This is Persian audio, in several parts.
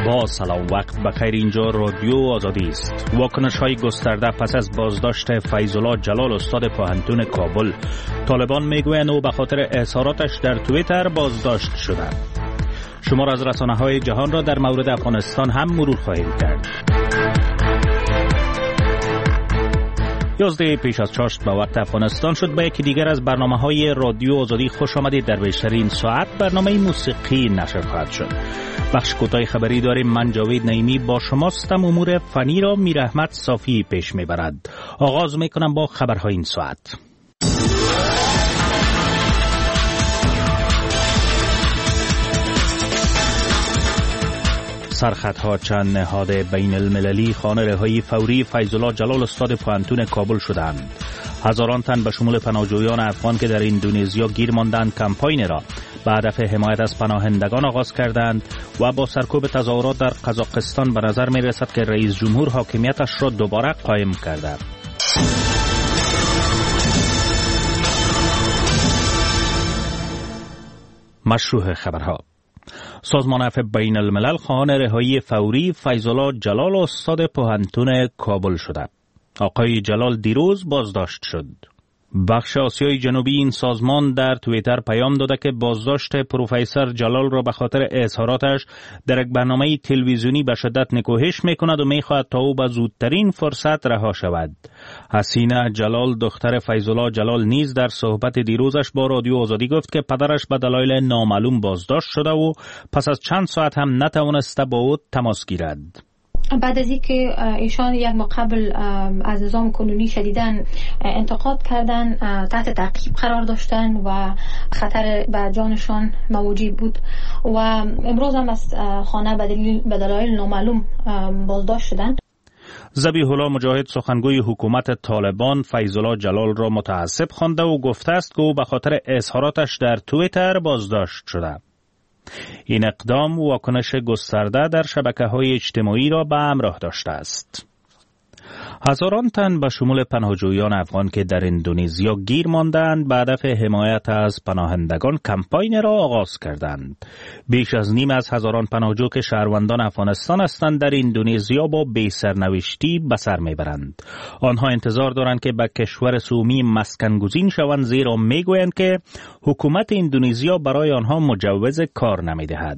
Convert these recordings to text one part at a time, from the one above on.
با سلام، وقت بخیر. اینجا رادیو آزادی است. واکنش‌های گسترده پس از بازداشت فیض‌الله جلال استاد پوهنتون کابل. طالبان میگویند او به خاطر اظهاراتش در توییتر بازداشت شده. شمار از رسانه‌های جهان را در مورد افغانستان هم مرور خواهیم کرد. 11 پیش از چاشت به وقت افغانستان شد. به یکی دیگر از برنامه‌های رادیو آزادی خوش آمدید. در بیشترین ساعت برنامه موسیقی نشر خواهد شد. بخش کوتاه خبری داریم. من جاوید نعیمی با شماستم. امور فنی را میر احمد صافی پیش میبرد. آغاز میکنم با خبرهای این ساعت. سرخطها چند نهاد بین المللی خانه رهایی فوری فیض‌الله جلال استاد پوهنتون کابل شدند. هزاران تن به شمول پناهجویان افغان که در اندونزیا گیر ماندند کمپاین را به هدف حمایت از پناهندگان آغاز کردند و با سرکوب تظاهرات در قزاقستان به نظر می رسد که رئیس جمهور حاکمیتش را دوباره قایم کرده. مشروع خبرها. سازمان عفو بین الملل خواهان رهایی فوری فیض‌الله جلال استاد پوهنتون کابل شده. آقای جلال دیروز بازداشت شد. بخش آسیای جنوبی این سازمان در توییتر پیام داده که بازداشت پروفسور جلال را به خاطر اظهاراتش در یک برنامه تلویزیونی به شدت نکوهش میکند و میخواهد تا او به زودترین فرصت رها شود. حسینه جلال دختر فیض‌الله جلال نیز در صحبت دیروزش با رادیو آزادی گفت که پدرش به دلایل نامعلوم بازداشت شده و پس از چند ساعت هم نتوانسته با او تماس گیرد. بعد از اینکه ایشان یک ماه قبل از نظام کنونی شدیداً انتقاد کردن، تحت تعقیب قرار داشتن و خطر به جانشان موجود بود و امروز هم از خانه به دلایل نامعلوم بازداشت شدند. ذبیح الله مجاهد سخنگوی حکومت طالبان فیض‌الله جلال را متعصب خوانده و گفته است که او به خاطر اظهاراتش در توییتر بازداشت شده. این اقدام واکنش گسترده در شبکه‌های اجتماعی را به همراه داشته است. هزاران تن به شمول پناهجویان افغان که در اندونزیا گیر ماندند به هدف حمایت از پناهندگان کمپاین را آغاز کردند. بیش از نیم از هزاران پناهجو که شهروندان افغانستان هستند در اندونزیا با بی‌سرنوشتی به سر میبرند. آنها انتظار دارند که به کشور سومی مسکن گزین شوند، زیرا میگویند که حکومت اندونزیا برای آنها مجوز کار نمیدهد.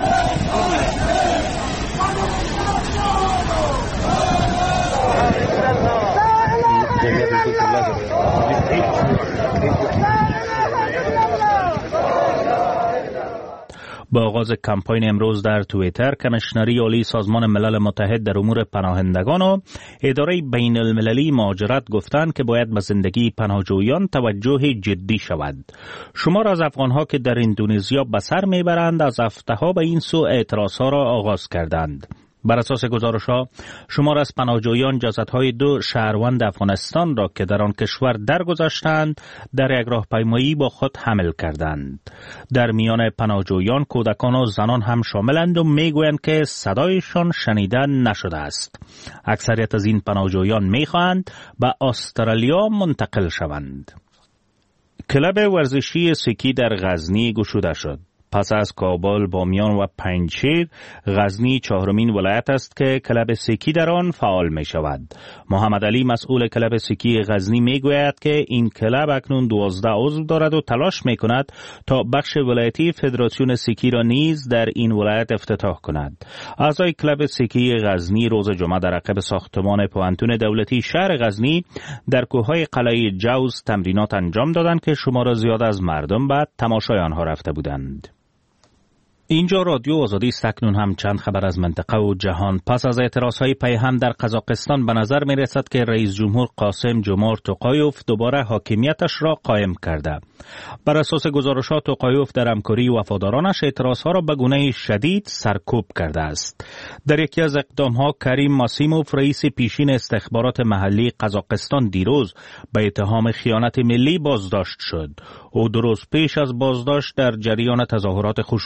با آغاز کمپاین امروز در توییتر، کمیشنری عالی سازمان ملل متحد در امور پناهندگان و اداره بین المللی مهاجرت گفتند که باید به زندگی پناهجویان توجه جدی شود. شمار از افغانها که در اندونزیا به سر میبرند از هفته‌ها به این سو اعتراضها را آغاز کردند. بر اساس گزارش‌ها، شمار از پناهجویان جسدهای 2 شهروند افغانستان را که در آن کشور درگذشتند در یک راهپیمایی با خود حمل کردند. در میان پناهجویان کودکان و زنان هم شاملند و میگویند که صدایشان شنیده نشده است. اکثریت از این پناهجویان میخواهند به استرالیا منتقل شوند. کلب ورزشی سکی در غزنی گشوده شد. پس از کابل، بامیان و پنجشیر، غزنی 4مین ولایت است که کلب سکی در آن فعال می شود. محمد علی مسئول کلب سکی غزنی می گوید که این کلب اکنون 12 عضو دارد و تلاش می کند تا بخش ولایتی فدراسیون سکی را نیز در این ولایت افتتاح کند. اعضای کلب سکی غزنی روز جمعه در عقب ساختمان پوهنتون دولتی شهر غزنی در کوههای قلعه جوز تمرینات انجام دادند که شمار زیاد از مردم به تماشای آنها رفته بودند. اینجا رادیو آزادی است. اکنون هم چند خبر از منطقه و جهان. پس از اعتراضهای پیهم در قزاقستان به نظر می رسد که رئیس جمهور قاسم جمهور توقایوف دوباره حاکمیتش را قایم کرده. بر اساس گزارشات توقایوف در همکاری وفادارانش اعتراضها را به گونه شدید سرکوب کرده است. در یکی از اقدامها کریم ماسیموف رئیس پیشین استخبارات محلی قزاقستان دیروز به اتهام خیانت ملی بازداشت شد. او 2 روز پیش از بازداشت در جریان تظاهرات خشونتبار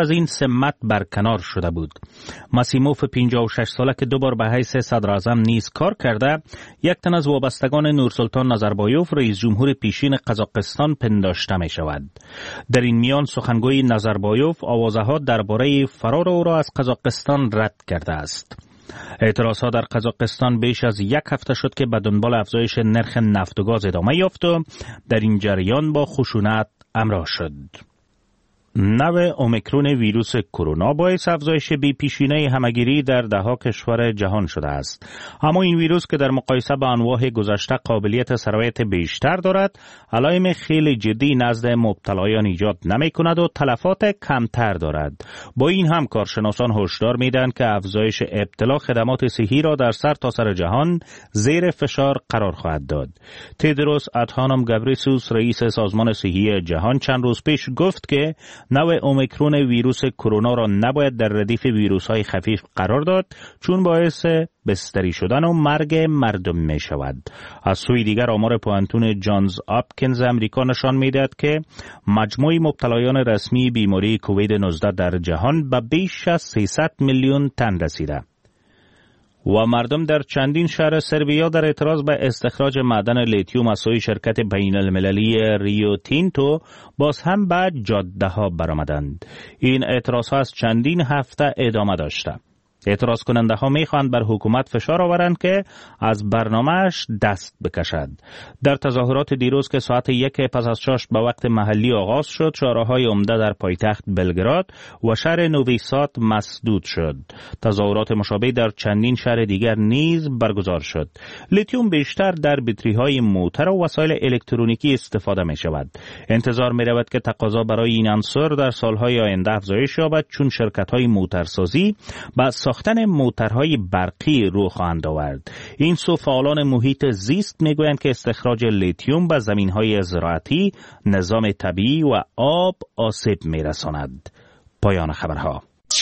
از این سمت برکنار شده بود. ماسیموف 56 ساله که 2 بار به حیث صدر اعظم نیز کار کرده، یک تن از وابستگان نورسلطان نظربایوف رئیس جمهور پیشین قزاقستان پنداشته می شود. در این میان سخنگوی نظربایوف آوازها درباره فرار او را از قزاقستان رد کرده است. اعتراضها در قزاقستان بیش از 1 هفته شد که به دنبال افزایش نرخ نفت و گاز ادامه یافت و در این جریان با خشونت همراه شد. نوع اومیکرون ویروس کرونا باعث افزایش بی‌پیشینه همه‌گیری در ده‌ها کشور جهان شده است. اما این ویروس که در مقایسه با انواع گذشته قابلیت سرایت بیشتر دارد، علائم خیلی جدی نزد مبتلایان ایجاد نمی‌کند و تلفات کمتر دارد. با این هم کارشناسان هشدار می‌دهند که افزایش ابتلا خدمات صحی را در سرتاسر جهان زیر فشار قرار خواهد داد. تدروس ادهانوم گبریسوس رئیس سازمان صحی جهان چند روز پیش گفت که نوع اومیکرون ویروس کرونا را نباید در ردیف ویروس‌های خفیف قرار داد، چون باعث بستری شدن و مرگ مردم می شود. از سوی دیگر آمار پوانتون جانز آپکینز امریکا نشان می دهد که مجموع مبتلایان رسمی بیماری کووید 19 در جهان به بیش از 300 میلیون تن رسیده. و مردم در چندین شهر سربیا در اعتراض به استخراج معدن لیتیوم از سوی شرکت بین المللی ریو تینتو باز هم به جاده ها برآمدند. این اعتراض ها از چندین هفته ادامه داشته. اعتراض کننده ها می خواهند بر حکومت فشار آورند که از برنامه‌اش دست بکشد. در تظاهرات دیروز که ساعت 1 پس از شام به وقت محلی آغاز شد، شارع‌های عمده در پایتخت بلگراد و شهر نوی ساد مسدود شد. تظاهرات مشابه در چندین شهر دیگر نیز برگزار شد. لیتیوم بیشتر در بطری‌های موتر و وسایل الکترونیکی استفاده می شود. انتظار می رود که تقاضا برای این عنصر در سالهای آینده افزایش یابد، چون شرکت‌های موترسازی با ساختن موترهای برقی رو خواهند آورد. این سو فعالان محیط زیست میگویند که استخراج لیتیوم به زمینهای زراعتی، نظام طبیعی و آب آسیب میرساند. پایان خبرها.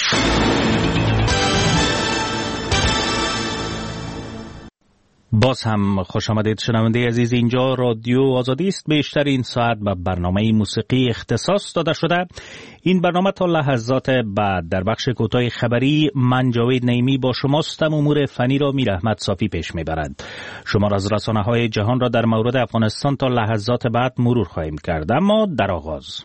باز هم خوش آمدید شنونده عزیز، اینجا رادیو آزادی است. بیشتر این ساعت به برنامه موسیقی اختصاص داده شده. این برنامه تا لحظات بعد در بخش کوتاه خبری من جاوید نعیمی با شماستم. امور فنی را میر احمد صافی پیش میبرد. شما از رسانه‌های جهان را در مورد افغانستان تا لحظات بعد مرور خواهیم کرد. اما در آغاز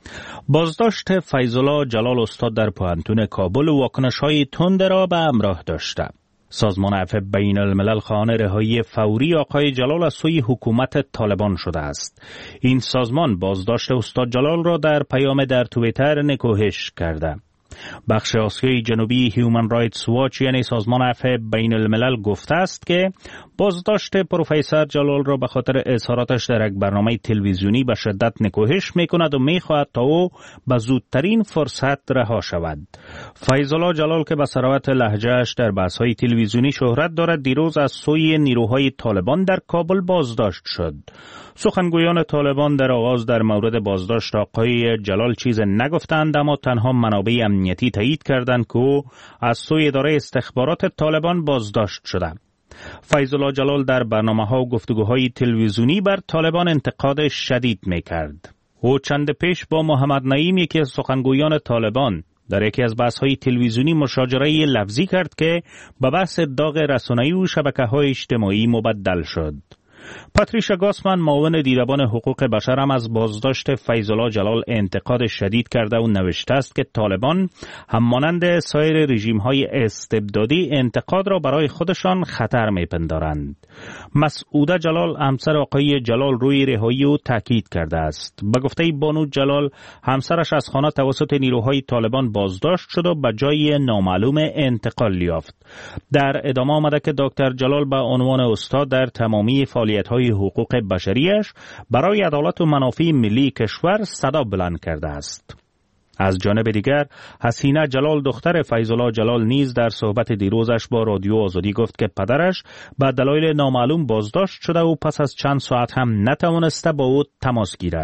بازداشت فیض‌الله جلال استاد در پوهنتون کابل و واکنش‌های تند را به همراه داشته. سازمان عفو بین الملل خواهان رهایی فوری آقای جلال از سوی حکومت طالبان شده است. این سازمان بازداشت استاد جلال را در پیام در توییتر نکوهش کرده. بخش آسیای جنوبی هیومن رایتس واچ یعنی سازمان عفو بین الملل گفته است که بازداشت پروفسور جلال را به خاطر اظهاراتش در یک برنامه تلویزیونی به شدت نکوهش میکند و میخواهد تا او به زودترین فرصت رها شود. فیض‌الله جلال که به صراحت لهجه‌اش در بحث‌های تلویزیونی شهرت دارد، دیروز از سوی نیروهای طالبان در کابل بازداشت شد. سخنگویان طالبان در آغاز در مورد بازداشت آقای جلال چیز نگفتند، اما تنها منابع امنیتی تایید کردند که او از سوی اداره استخبارات طالبان بازداشت شده. فیض‌الله جلال در برنامه‌ها و گفتگوهای تلویزیونی بر طالبان انتقاد شدید می‌کرد. او چند پیش با محمد نعیم یکی از سخنگویان طالبان در یکی از بحث‌های تلویزیونی مشاجره لفظی کرد که به بحث داغ رسانه‌ای و شبکه‌های اجتماعی مبدل شد. پاتریشا گاسمن معاون دیدبان حقوق بشر هم از بازداشت فیض‌الله جلال انتقاد شدید کرده و نوشته است که طالبان هم مانند سایر رژیم‌های استبدادی انتقاد را برای خودشان خطر می‌پندارند. مسعوده جلال همسر آقای جلال روی رهایی او تاکید کرده است. به گفته بانو جلال همسرش از خانه توسط نیروهای طالبان بازداشت شد و به جای نامعلوم انتقال یافت. در ادامه آمده که دکتر جلال به عنوان استاد در تمامی فعالیت‌های حقوق بشریش برای عدالت و منافع ملی کشور صدا بلند کرده است. از جانب دیگر حسینه جلال دختر فیض‌الله جلال نیز در صحبت دیروزش با رادیو آزادی گفت که پدرش به دلایل نامعلوم بازداشت شده و پس از چند ساعت هم نتوانسته با او تماس گیرد.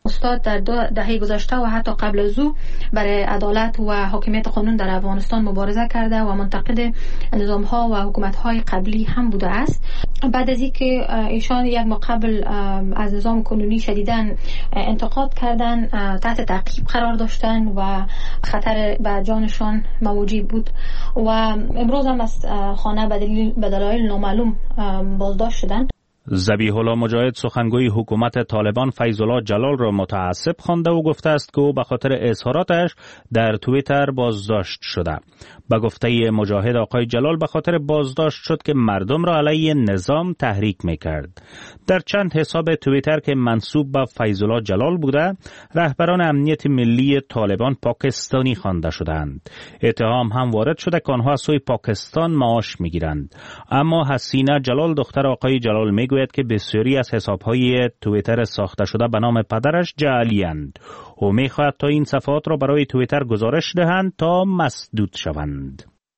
استاد در 2 دهه گذشته و حتی قبل از او برای عدالت و حاکمیت قانون در افغانستان مبارزه کرده و منتقد نظام‌ها و حکومت‌های قبلی هم بوده است. بعد از اینکه ایشان یک ما قبل از نظام کنونی شدیداً انتقاد کردن، تحت تعقیب قرار داشتن و خطر به جانشان موجود بود و امروز هم از خانه به دلایل نامعلوم بازداشت شدند. ذبیح الله مجاهد سخنگوی حکومت طالبان فیض الله جلال را متعصب خوانده و گفته است که او به خاطر اظهاراتش در توییتر بازداشت شده. به گفته مجاهد آقای جلال به خاطر بازداشت شد که مردم را علیه نظام تحریک میکرد. در چند حساب توییتر که منسوب به فیض الله جلال بوده، رهبران امنیت ملی طالبان پاکستانی خوانده شدند. اتهام هم وارد شده که آنها از سوی پاکستان معاش میگیرند. اما حسینه جلال دختر آقای جلال میگوید که بسیاری از حساب‌های توییتر ساخته شده به نام پدرش جعلی اند. او میخواهد تا این صفحات را برای توییتر گزارش دهند تا مسدود شوند.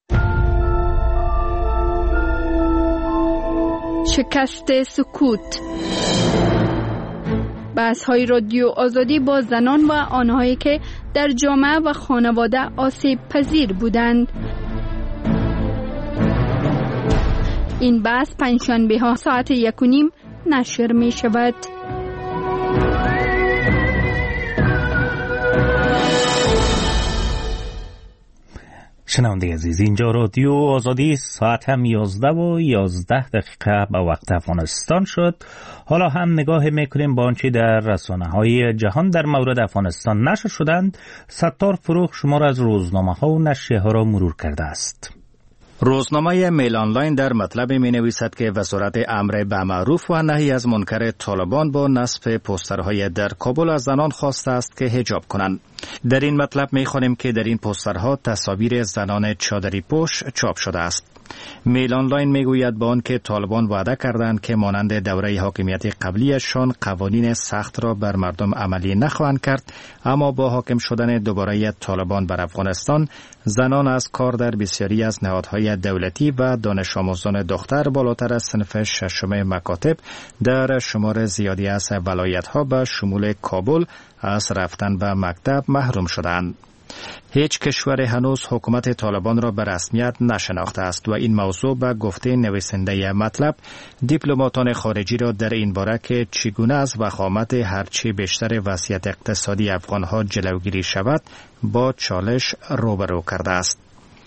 شکست سکوت. بحث‌های رادیو آزادی با زنان و آنهایی که در جامعه و خانواده آسیب پذیر بودند. این بحث پنجشنبه ها ساعت 1:30 نشر می شود. شنونده عزیز، اینجا رادیو آزادی، ساعت هم 11:11 به وقت افغانستان شد. حالا هم نگاه میکنیم با آنچه در رسانه‌های جهان در مورد افغانستان نشر شدند. ستار فروغ شما را از روزنامه‌ها و نشریه‌ها را مرور کرده است. روزنامه میل آنلاین در مطلب می نویسد که وزارت امر به معروف و نهی از منکر طالبان با نصب پوسترهای در کابل از زنان خواسته است که حجاب کنند. در این مطلب می خوانیم که در این پوسترها تصاویر زنان چادری پوش چاپ شده است. میل آنلاین میگوید با آنکه طالبان وعده کردند که مانند دوره حاکمیت قبلیشان قوانین سخت را بر مردم عملی نخواهند کرد، اما با حاکم شدن دوباره طالبان بر افغانستان، زنان از کار در بسیاری از نهادهای دولتی و دانش آموزان دختر بالاتر از صنف ششم مکاتب در شمار زیادی از ولایت‌ها به شمول کابل از رفتن به مکتب محروم شدند. هیچ کشور هنوز حکومت طالبان را به رسمیت نشناخته است و این موضوع به گفته نویسنده مطلب دیپلماتان خارجی را در این باره که چگونه از وخامت هرچی بیشتر وضعیت اقتصادی افغانها جلوگیری شود با چالش روبرو کرده است.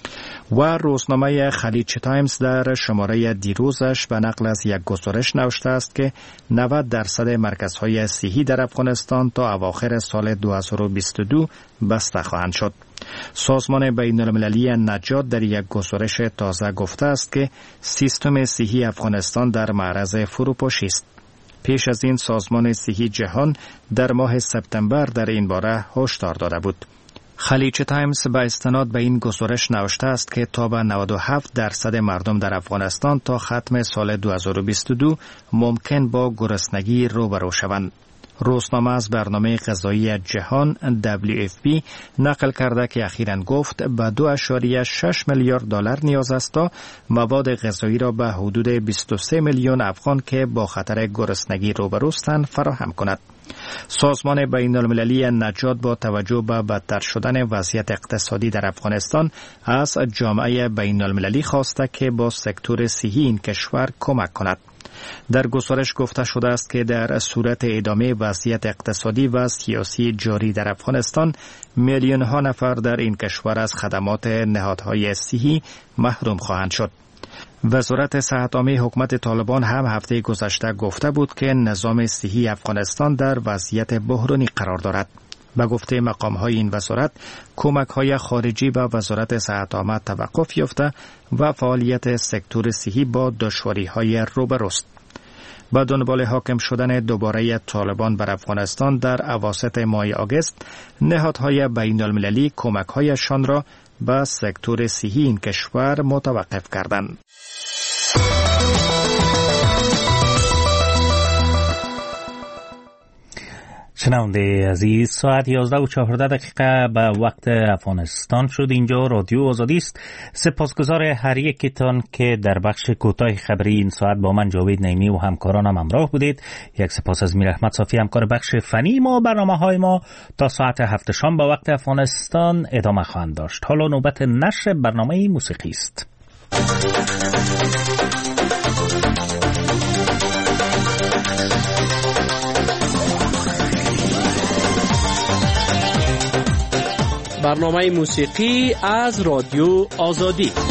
و روزنامه خلیج تایمز در شماره دیروزش به نقل از یک گزارش نوشته است که 90% مرکزهای صحی در افغانستان تا اواخر سال 2022 بسته خواهند شد. سازمان بین المللی نجات در یک گزارش تازه گفته است که سیستم صحی افغانستان در معرض فروپاشی است. پیش از این سازمان صحی جهان در ماه سپتامبر در این باره هشدار داده بود. خلیج تایمز به استناد به این گزارش نوشته است که تا به 97% مردم در افغانستان تا ختم سال 2022 ممکن با گرسنگی روبرو شوند. روزنامه از برنامه غذایی جهان WFP نقل کرده که اخیراً گفت به 2.6 میلیارد دلار نیاز است تا مواد غذایی را به حدود 23 میلیون افغان که با خطر گرسنگی روبروستند فراهم کند. سازمان بین المللی نجات با توجه به بدتر شدن وضعیت اقتصادی در افغانستان از جامعه بین المللی خواسته که با سکتور صحی این کشور کمک کند. در گزارش گفته شده است که در صورت ادامه وضعیت اقتصادی و سیاسی جاری در افغانستان میلیون ها نفر در این کشور از خدمات نهادهای صحی محروم خواهند شد. وزارت صحت عامه حکومت طالبان هم هفته گذشته گفته بود که نظام صحی افغانستان در وضعیت بحرانی قرار دارد. به گفته مقام‌های این وزارت، کمک‌های خارجی به وزارت صحت عامه توقف یافته و فعالیت سکتور صحی با دشواری‌های روبروست. با دنبال حاکم شدن دوباره طالبان بر افغانستان در اواسط ماه آگوست، نهادهای بین المللی کمک‌هایشان را به سکتور صحی این کشور متوقف کردند. شنونده عزیز، ساعت 11:14 به وقت افغانستان شد. اینجا رادیو آزادی است. سپاسگزار هر یکتان که در بخش کوتاه خبری این ساعت با من جاوید نعیمی و همکارانم همراه بودید. یک سپاس از میر احمد صافی همکار بخش فنی ما. برنامه‌های ما تا ساعت 7 شام به وقت افغانستان ادامه خواهند داشت. حالا نوبت نشر برنامه موسیقی است. برنامه موسیقی از رادیو آزادی.